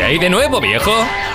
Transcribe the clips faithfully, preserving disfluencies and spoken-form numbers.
hay de nuevo, viejo?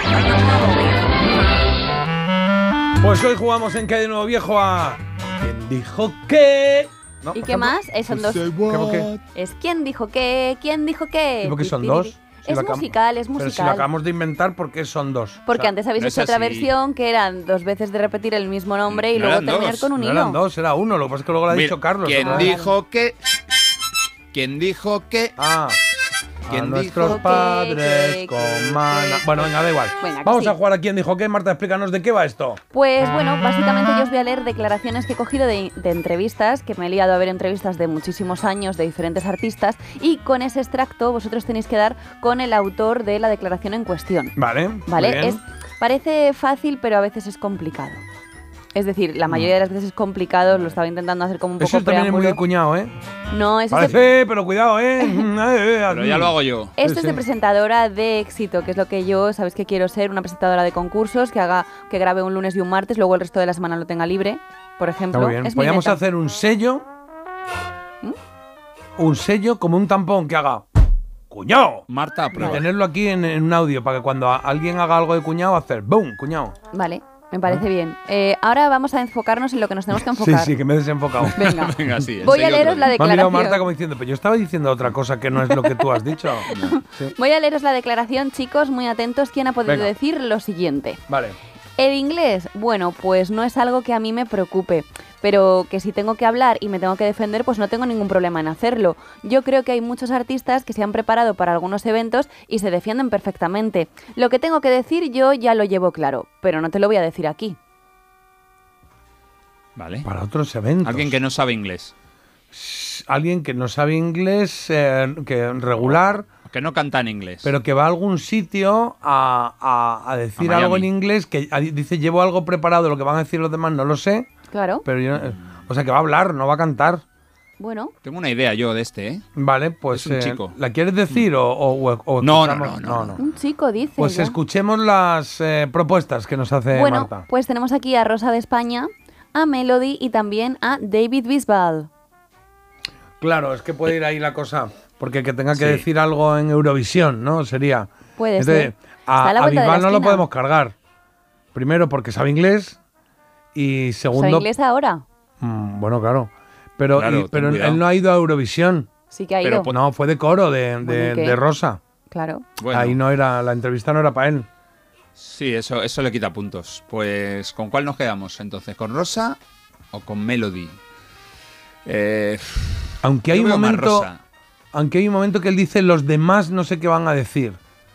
Pues hoy jugamos en ¿Qué hay de nuevo, viejo? A ¿Quién dijo qué? ¿No? ¿Y qué más? Eh, son dos. ¿Cómo qué? Es ¿quién dijo qué? ¿Quién dijo qué? ¿Y por qué son dos? Si Es lo acabamos- musical, es Pero si lo musical. acabamos de inventar, ¿por qué son dos? Porque O sea, antes habéis no es hecho otra así. versión que eran dos veces de repetir el mismo nombre y No luego eran terminar dos, con un no hilo. eran dos, era uno. Lo que pasa es que luego lo ha Mira, dicho Carlos. ¿Quién ¿no? dijo que? ¿Quién dijo que? Ah. ¿Quién a dijo nuestros que- padres que- con que- mana. Bueno, venga, da igual. Venga, que Vamos sí. a jugar a ¿Quién dijo qué? Marta, explícanos de qué va esto. Pues bueno, básicamente yo os voy a leer declaraciones que he cogido de, de entrevistas, que me he liado a ver entrevistas de muchísimos años de diferentes artistas, y con ese extracto vosotros tenéis que dar con el autor de la declaración en cuestión. Vale. muy ¿Vale? bien. Es, parece fácil, pero a veces es complicado. Es decir, la mayoría de las veces es complicado, lo estaba intentando hacer como un poco Eso también es muy de preámbulo. cuñado, ¿eh? No, eso es de- Parece, pero cuidado, ¿eh? Pero ya lo hago yo. Esto Sí, es de sí. presentadora de éxito, que es lo que yo, sabéis que quiero ser, una presentadora de concursos, que haga, que grabe un lunes y un martes, luego el resto de la semana lo tenga libre, por ejemplo. Está muy bien. Es mi Podríamos meta. hacer un sello. ¿Mm? Un sello como un tampón que haga cuñado. Marta, Y prueba. tenerlo aquí en, en un audio para que cuando a- alguien haga algo de cuñado, hacer ¡boom! Cuñado. Vale, me parece bien. Eh, ahora vamos a enfocarnos en lo que nos tenemos que enfocar. Sí, sí, que me he desenfocado. Venga. Venga, sí. Voy a enseguida leeros otro la día. Me ha mirado declaración. Marta como diciendo, pero yo estaba diciendo otra cosa que no es lo que tú has dicho. Sí. Voy a leeros la declaración, chicos, muy atentos. ¿Quién ha podido Venga. decir lo siguiente? Vale. El inglés, bueno, pues no es algo que a mí me preocupe, pero que si tengo que hablar y me tengo que defender, pues no tengo ningún problema en hacerlo. Yo creo que hay muchos artistas que se han preparado para algunos eventos y se defienden perfectamente. Lo que tengo que decir yo ya lo llevo claro, pero no te lo voy a decir aquí. Vale. Para otros eventos. Alguien que no sabe inglés. Alguien que no sabe inglés, eh, que regular, Que no canta en inglés. pero que va a algún sitio a, a- a decir A algo en Miami. inglés, que a- dice llevo algo preparado, lo que van a decir los demás no lo sé, Claro, pero yo, eh, o sea que va a hablar, no va a cantar. bueno, Tengo una idea yo de este, ¿eh? Vale, pues Es un eh, chico. ¿la quieres decir o, o- o- o No, no, escuchamos? no, no, un chico dice. Pues ya. escuchemos las eh, propuestas que nos hace Bueno, Marta. pues tenemos aquí a Rosa de España, a Melody y también a David Bisbal. Claro, es que puede ir ahí la cosa, porque que tenga que Sí. decir algo en Eurovisión, ¿no? Sería. Puede Entonces, ser. Está A, a la a vuelta de la Bisbal no lo esquina. podemos cargar. Primero porque sabe inglés y ¿Soy segundo. inglés ahora? Mm, bueno, claro. Pero, Claro, y- ten pero cuidado. él no ha ido a Eurovisión. Sí que ha Pero ido. pues No, fue de coro de, de, Bueno, ¿y qué? de Rosa. Claro. Bueno, Ahí no era, la entrevista no era para él. sí, eso, eso le quita puntos. Pues, ¿con cuál nos quedamos entonces? ¿Con Rosa o con Melody? Eh, Aunque hay yo un veo más momento. Rosa. Aunque hay un momento que él dice los demás no sé qué van a decir.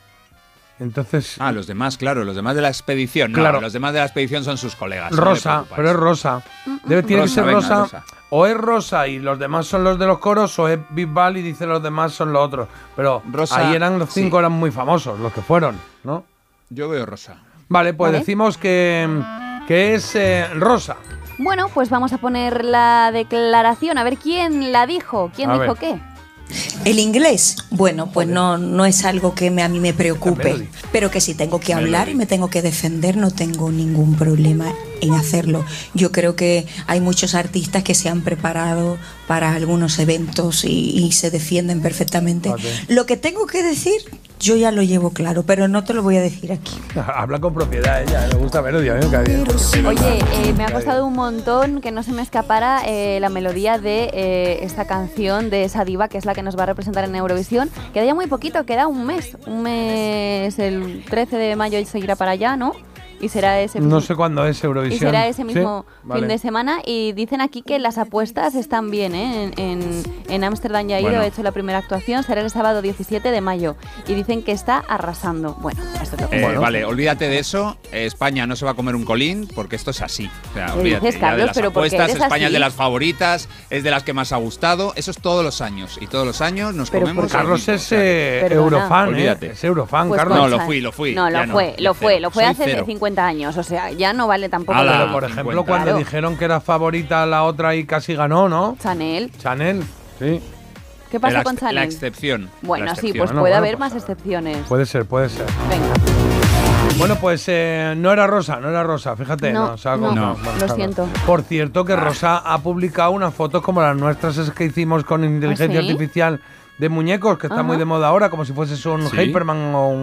Entonces. Ah, los demás, claro, los demás de la expedición. No, Claro. los demás de la expedición son sus colegas. no te Rosa, preocupes. pero es Rosa. Debe, tiene Rosa, que ser venga, Rosa, Rosa. O es Rosa y los demás son los de los coros, o es Bisbal y dice los demás son los otros. Pero Rosa, ahí eran los cinco, sí. eran muy famosos, los que fueron, ¿no? Yo veo Rosa. Vale, pues Vale. decimos que, que es eh, Rosa. Bueno, pues vamos a poner la declaración, a ver quién la dijo, quién A dijo ver. qué. El inglés, bueno, pues no, no es algo que me- a mí me Melody. preocupe, pero que si tengo que hablar Melody. y me tengo que defender, no tengo ningún problema en hacerlo. Yo creo que hay muchos artistas que se han preparado para algunos eventos y, y se defienden perfectamente. Fíjate. Lo que tengo que decir, yo ya lo llevo claro, pero no te lo voy a decir aquí. Habla con propiedad ella, le gusta Melody, a mí me cae bien. Oye, eh, me ha costado un montón que no se me escapara eh, la melodía de eh, esta canción de esa diva que es la que nos va a representar en Eurovisión. Queda ya muy poquito, queda un mes. Un mes, el trece de mayo y seguirá para allá, ¿no? Y será ese No sé cuándo es Y Eurovisión. será ese mismo ¿Sí? Vale. fin de semana. Y dicen aquí que las apuestas están bien, ¿eh? En- En en Ámsterdam ya ha ido, Bueno. ha hecho la primera actuación, será el sábado diecisiete de mayo. Y dicen que está arrasando. Bueno, esto es lo que Eh, Bueno. Vale, olvídate de eso. Eh, España no se va a comer un colín porque esto es así. O sea, ¿Qué olvídate dices, ya Carlos? de las Pero ¿por qué apuestas. eres España es de así? las favoritas, es de las que más ha gustado. Eso es todos los años. Y todos los años nos Pero comemos. ¿por qué? lo Carlos mismo, es o sea que- eh, Perdona. Eurofan, ¿eh? Olvídate. Es Eurofan, Pues Carlos. No, Concha. lo fui, lo fui. No, ya lo fue, lo fue, cero. lo fue Soy hace cero. cincuenta años. O sea, ya no vale tampoco. Ala. todo. Pero, por ejemplo, cincuenta. cuando Claro. dijeron que era favorita la otra y casi ganó, ¿no? Chanel. Chanel, sí. ¿Qué pasa La con ex- Chanel? La excepción. Bueno, la sí, excepción. pues Bueno, puede bueno, haber pues, más excepciones. Puede ser, puede ser. Venga. Bueno, pues eh, no era Rosa, no era Rosa, fíjate. No, No, se ha no, colgado. no, Bueno, lo claro. siento. Por cierto, que Rosa ha publicado unas fotos como las nuestras esas que hicimos con inteligencia ¿Ah, sí? artificial de muñecos, que está Ajá. muy de moda ahora, como si fuese un Sí. Hyperman o un,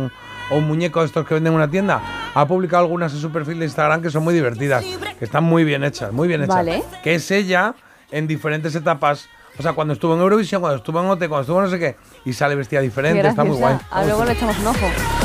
o un muñeco de estos que venden en una tienda, ha publicado algunas en su perfil de Instagram que son muy divertidas, que están muy bien hechas, muy bien hechas. Vale. Que es ella en diferentes etapas. O sea, cuando estuvo en Eurovisión, cuando estuvo en O T, cuando estuvo no sé qué, y sale vestida diferente, está muy guay. Ah, luego le echamos un ojo.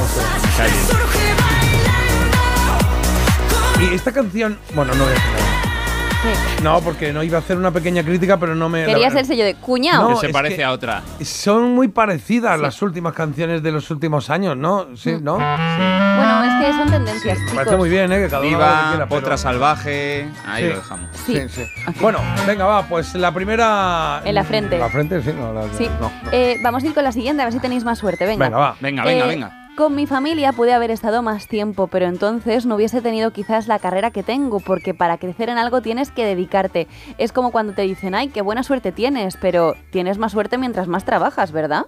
Y esta canción, bueno, no voy a decir nada. Sí. No, porque no iba a hacer una pequeña crítica, pero no me... Querías la- el sello de cuñado. No, que se es parece que- a otra. Son muy parecidas Sí. las últimas canciones de los últimos años, ¿no? Sí, ¿no? Bueno, es que son tendencias, Me chicos. parece muy bien, ¿eh? Que cada uno haga lo que Viva, quiera, pero- otra salvaje. Ahí Sí. lo dejamos. Sí. Sí, sí. Bueno, venga, va, pues la primera... En la frente. La frente, sí, no, la, Sí. no, no. Eh, vamos a ir con la siguiente, a ver si tenéis más suerte. Venga. Venga, va. Venga, venga, Eh, venga. Con mi familia pude haber estado más tiempo, pero entonces no hubiese tenido quizás la carrera que tengo, porque para crecer en algo tienes que dedicarte. Es como cuando te dicen, ay, qué buena suerte tienes, pero tienes más suerte mientras más trabajas, ¿verdad?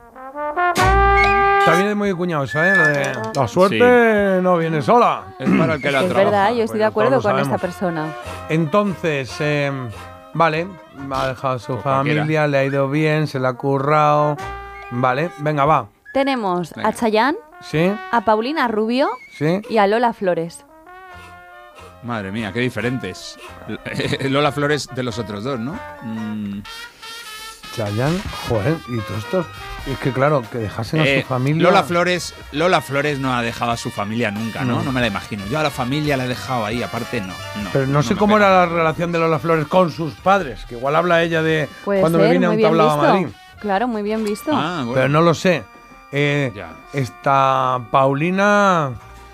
También es muy cuñado eso, ¿eh? Lo de, la suerte no viene sola. Es para el que la Es trabaja. verdad, yo estoy de Bueno, acuerdo todos lo con esta sabemos. persona. Entonces, eh, vale, ha dejado a su Pues familia, cualquiera. le ha ido bien, se la ha currado. Vale, venga, va. Tenemos Venga. a Chayanne, ¿Sí? a Paulina Rubio ¿Sí? y a Lola Flores. Madre mía, qué diferentes. Lola Flores de los otros dos, ¿no? Mm, Chayanne, joder, y todo esto. Es que claro, que dejasen a eh, su familia. Lola Flores, Lola Flores no ha dejado a su familia nunca, ¿no? No. No me la imagino. Yo a la familia la he dejado ahí, aparte no. no Pero no sé me cómo pega. era la relación de Lola Flores con sus padres, que igual habla ella de Puede cuando ser, me vine a muy un bien tablado a visto. Madrid. Claro, muy bien visto. Ah, bueno. Pero no lo sé. Eh, Ya. Esta Paulina.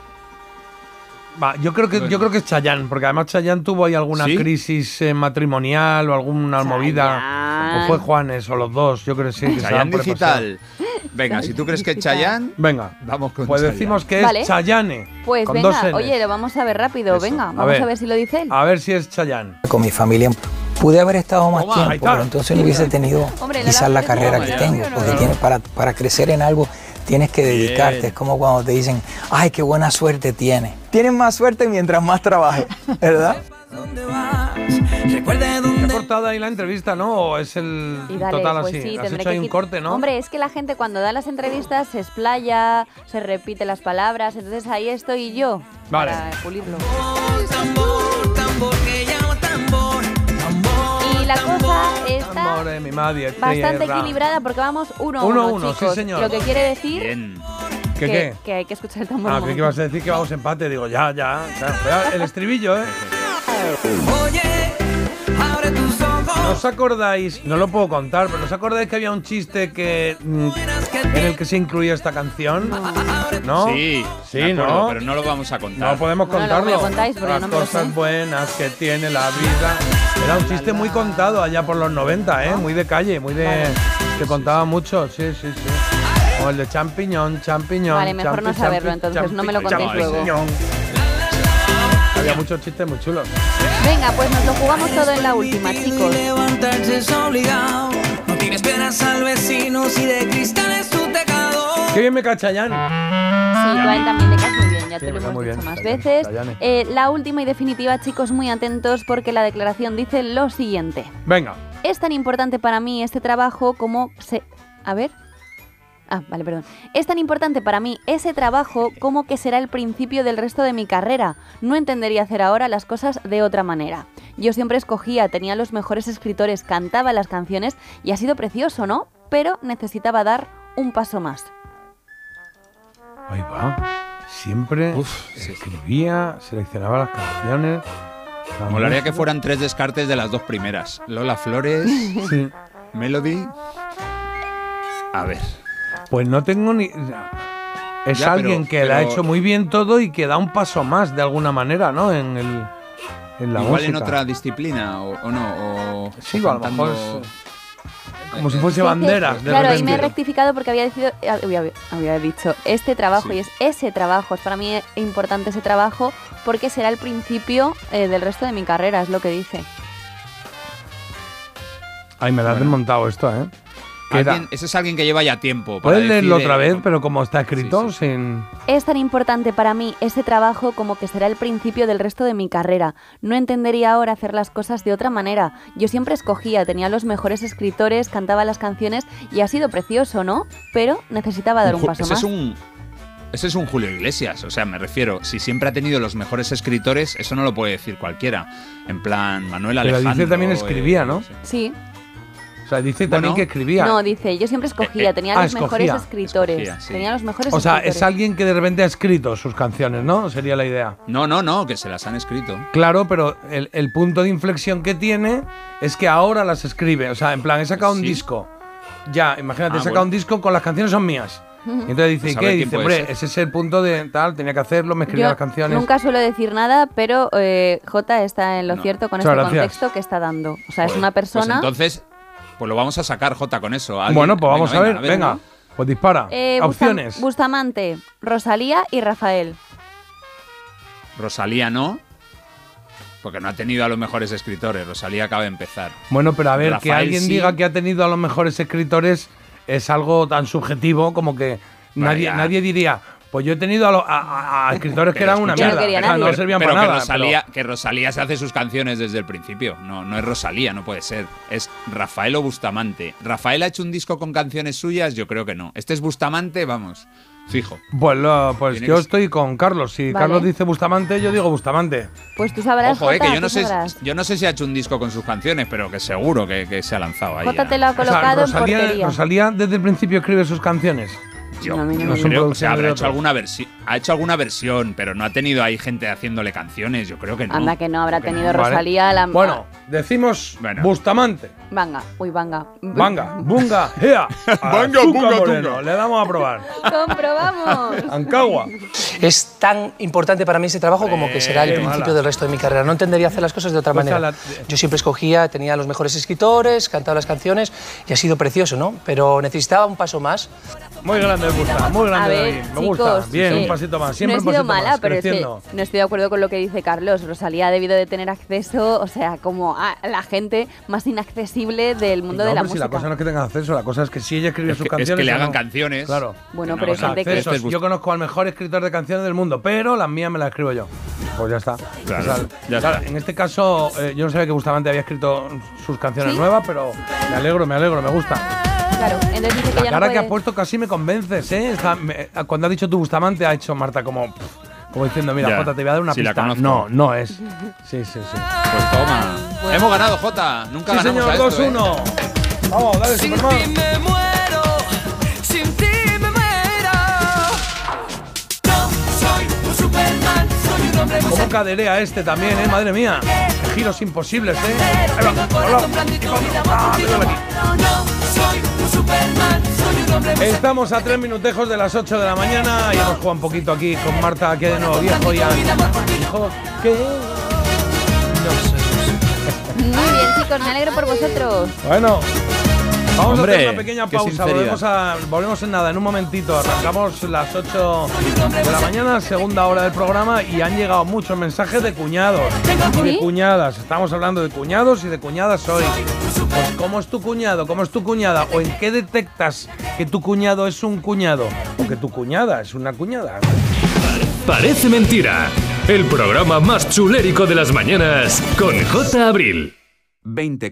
Va, yo creo que Bueno. yo creo que es Chayanne, porque además Chayanne tuvo ahí alguna ¿Sí? crisis eh, matrimonial o alguna movida. Chayanne. O fue Juanes o los dos, yo creo que sí. Que se daban Chayanne por el Digital. Venga, si tú crees que es Digital. Chayanne, paseo. Venga, vamos con pues Chayanne. decimos que es Vale. Chayanne. Pues con dos venga, Ns. oye, lo vamos a ver rápido, Eso. venga, A vamos ver. a ver si lo dice él. A ver si es Chayanne. Con mi familia pude haber estado más Toma, ahí tiempo, está. pero entonces no hubiese tenido Hombre, Lola quizás la Flores carrera no, que ya. tengo, porque Claro. tienes, para, para crecer en algo tienes que dedicarte. Bien. Es como cuando te dicen, ay, qué buena suerte tienes. Tienes más suerte mientras más trabajes, ¿verdad? ¿Te ha cortado ahí la entrevista, no? ¿O es el Y dale, total pues así? sí, Has tendré hecho ahí que un quit- corte, ¿no? Hombre, es que la gente cuando da las entrevistas se explaya, se repite las palabras, entonces ahí estoy yo Vale. para pulirlo. Y la cosa está Amor de mi madre, bastante tierra. equilibrada porque vamos uno a Uno a uno, uno, sí, chicos. señor. Lo que quiere decir Bien. ¿Qué que, qué? que hay que escuchar el tambor. Ah, un creí que momento. ibas a decir que vamos a empate. Digo, ya, ya. ya. Vea, el estribillo, ¿eh? ¿No os acordáis? No lo puedo contar, pero ¿no os acordáis que había un chiste que mm, en el que se incluía esta canción? ¿No? Sí, Sí, me acuerdo, ¿no? pero no lo vamos a contar. No podemos Bueno, luego contarlo. me lo contáis, porque Las no me lo cosas sé. buenas que tiene la vida. Era un chiste muy contado allá por los noventa, ¿eh? Muy de calle, muy de... Vale. Se contaba mucho, sí, sí, sí. Como el de champiñón, champiñón. Vale, mejor no champi, saberlo, champi, entonces, no me lo champi, contéis luego. champiñón. Había muchos chistes muy chulos. Venga, pues nos lo jugamos todo en la última, chicos. Levantarse es obligado. No tienes penas al vecino si de cristal es tu tecado. Qué bien me cae Chayanne. Sí, tú a él también le caes muy bien, ya Sí, te lo me cae hemos muy dicho bien, más Chayanne, veces. Chayanne. Eh, la última y definitiva, chicos, muy atentos porque la declaración dice lo siguiente. Venga. Es tan importante para mí este trabajo como se... A ver... Ah, vale, perdón. Es tan importante para mí ese trabajo como que será el principio del resto de mi carrera. No entendería hacer ahora las cosas de otra manera. Yo siempre escogía, tenía los mejores escritores, cantaba las canciones y ha sido precioso, ¿no? Pero necesitaba dar un paso más. Ahí va. Siempre Uf, se escribía, seleccionaba las canciones. la Molaría que música. fueran tres descartes de las dos primeras. Lola Flores, Sí. Melody. A ver. Pues no tengo ni... Es Ya, alguien pero- que le ha pero- hecho muy bien todo y que da un paso más de alguna manera, ¿no? En, el, en la Igual música. en otra disciplina o, o no. O, Sí, o a lo mejor cantando- es, como si fuese Sí, banderas. que- de claro, ahí repente. me he rectificado porque había, decidido, había, había dicho este trabajo Sí. y es ese trabajo. Es para mí importante ese trabajo porque será el principio eh, del resto de mi carrera, es lo que dice. Ay, me la has Bueno. desmontado esto, ¿eh? ¿Qué era? Alguien- ese es alguien que lleva ya tiempo. para ¿Puedes leerlo decir, otra eh, vez? Pero como está escrito, Sí, sí. sin... Es tan importante para mí ese trabajo como que será el principio del resto de mi carrera. No entendería ahora hacer las cosas de otra manera. Yo siempre escogía, tenía los mejores escritores, cantaba las canciones y ha sido precioso, ¿no? Pero necesitaba dar un ju- paso ese más. es un ese es un Julio Iglesias. O sea, me refiero, si siempre ha tenido los mejores escritores, eso no lo puede decir cualquiera. En plan, Manuel Alejandro. Pero dice también escribía, eh, ¿no? Sí. O sea, dice también Bueno, que escribía. No, dice, yo siempre escogía, Eh, eh, tenía ah, los mejores escogía. escritores. Escogía, sí. Tenía los mejores O sea, escritores. es alguien que de repente ha escrito sus canciones, ¿no? Sería la idea. No, no, no, que se las han escrito. Claro, pero el, el punto de inflexión que tiene es que ahora las escribe. O sea, en plan, he sacado un ¿Sí? disco. Ya, imagínate, Ah, he sacado bueno. un disco con las canciones son mías. Y entonces dice, Pues ¿y a qué? ver Y quién dice, puede hombre, ser. ese es el punto de tal, tenía que hacerlo, me escribía Yo las canciones. nunca suelo decir nada, pero eh, Jota está en lo No. cierto con Muchas este gracias. contexto que está dando. O sea, es Joder, una persona... Pues entonces, pues lo vamos a sacar, Jota, con eso. ¿Alguien? Bueno, pues vamos Venga, a ver, venga, venga, pues dispara. Eh, Bustam- Opciones. Bustamante, Rosalía y Rafael. Rosalía no, porque no ha tenido a los mejores escritores. Rosalía acaba de empezar. Bueno, pero a ver, que Rafael alguien sí. diga que ha tenido a los mejores escritores es algo tan subjetivo como que nadie, Vaya. nadie diría, pues yo he tenido a, lo- a- a- a escritores que Pero eran una escucha, Yo no mierda, quería o sea, nadie. no servían pero para que nada. Rosalía, que Rosalía se hace sus canciones desde el principio. No, no es Rosalía, no puede ser. Es Rafael o Bustamante. ¿Rafael ha hecho un disco con canciones suyas? Yo creo que no. Este es Bustamante, vamos, fijo. pero- Pues, lo- pues Tiene yo que- estoy con Carlos. Si Vale. Carlos dice Bustamante, yo digo Bustamante. Pues tú sabrás, Ojo, eh, Jota, que yo no, tú sé, sabrás. yo no sé si ha hecho un disco con sus canciones, pero que seguro que, que se ha lanzado ahí. Jota a- te lo ha O sea, colocado en Rosalía, portería. Rosalía desde el principio escribe sus canciones. Yo No, a mí no no me gusta. creo, o sea, Son habrá de hecho otros. alguna versión, ha hecho alguna versión, pero no ha tenido ahí gente haciéndole canciones. Yo creo que no. Anda que no habrá Que no. tenido Vale. Rosalía la... Bueno, decimos Bueno. Bustamante. Vanga, uy, vanga. Vanga, bunga, ea. Vanga, Azúcar bunga, moreno. tunga. Le damos a probar. Comprobamos. Ancagua. Es tan importante para mí ese trabajo como que será el Eh, principio mala. del resto de mi carrera. No entendería hacer las cosas de otra Pues manera. a la- Yo siempre escogía, tenía los mejores escritores, cantaba las canciones y ha sido precioso, ¿no? Pero necesitaba un paso más. Muy grande me gusta, muy grande A ver, David. Me chicos, gusta. Bien, eh, un pasito más. Siempre no he un sido pasito mala, más. pero es creciendo. que no estoy de acuerdo con lo que dice Carlos. Rosalía ha debido de tener acceso, o sea, como a la gente más inaccesible del mundo No, de la pero si música. la cosa no es que tenga acceso, la cosa es que si ella escribe Es sus que- es canciones. que le o hagan no. canciones. Claro. Bueno, Que pero no, es no, gente este que... Accesos. es Bust- Yo conozco al mejor escritor de canciones del mundo, pero las mías me las escribo yo. Pues ya está. Claro, O sea, ya claro, está. En este caso, eh, yo no sabía que Bustamante había escrito sus canciones ¿Sí? nuevas, pero me alegro, me alegro, me gusta. Claro, entonces dice que La ya cara no que puede... has puesto casi me convences, ¿eh? Está- me- cuando ha dicho tu Bustamante, ha hecho Marta como, pff, como diciendo, mira, Ya, Jota, te voy a dar una sí la pista. conozco. No, no es. Sí, sí, sí. Pues toma. Hemos ganado, Jota. Nunca Sí, ganamos señor, a esto, dos uno. ¿eh? Vamos, dale, Sin Superman. ti me muero, sin ti me muero. No soy un Superman, soy un hombre muy Cómo caderea este también, ¿eh? Madre mía. Giros imposibles, ¿eh? Ahí va, Tengo hola. corazón blandito, vida Ah, más míralo aquí. No soy un Superman, soy un hombre muy Estamos a tres minutejos de las ocho de la mañana y hemos jugado un poquito aquí con Marta, aquí de nuevo viejo y a- dijo que Muy bien, chicos, me alegro por vosotros. bueno. Vamos Hombre, a hacer una pequeña qué pausa, sinceridad. volvemos, a, volvemos en nada, en un momentito. Arrancamos las ocho de la mañana, segunda hora del programa, y han llegado muchos mensajes de cuñados y de ¿Sí? cuñadas. Estamos hablando de cuñados y de cuñadas hoy. Pues, ¿cómo es tu cuñado? ¿Cómo es tu cuñada? ¿O en qué detectas que tu cuñado es un cuñado? ¿O que tu cuñada es una cuñada? Parece mentira. El programa más chulérico de las mañanas con J. Abril. veinte